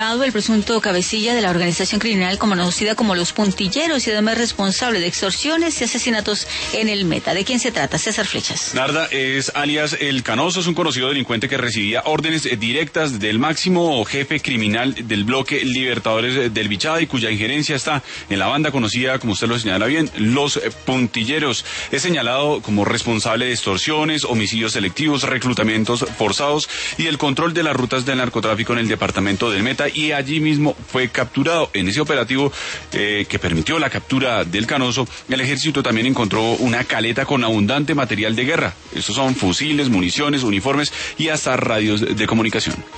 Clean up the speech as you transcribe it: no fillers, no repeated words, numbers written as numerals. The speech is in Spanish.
El presunto cabecilla de la organización criminal conocida como Los Puntilleros y además responsable de extorsiones y asesinatos en el Meta. ¿De quién se trata? César Flechas. Narda es alias El Canoso, es un conocido delincuente que recibía órdenes directas del máximo jefe criminal del bloque Libertadores del Bichada y cuya injerencia está en la banda conocida, como usted lo señala bien, Los Puntilleros. Es señalado como responsable de extorsiones, homicidios selectivos, reclutamientos forzados y el control de las rutas del narcotráfico en el departamento del Meta, y allí mismo fue capturado. En ese operativo que permitió la captura del Canoso, el ejército también encontró una caleta con abundante material de guerra. Estos son fusiles, municiones, uniformes y hasta radios de comunicación.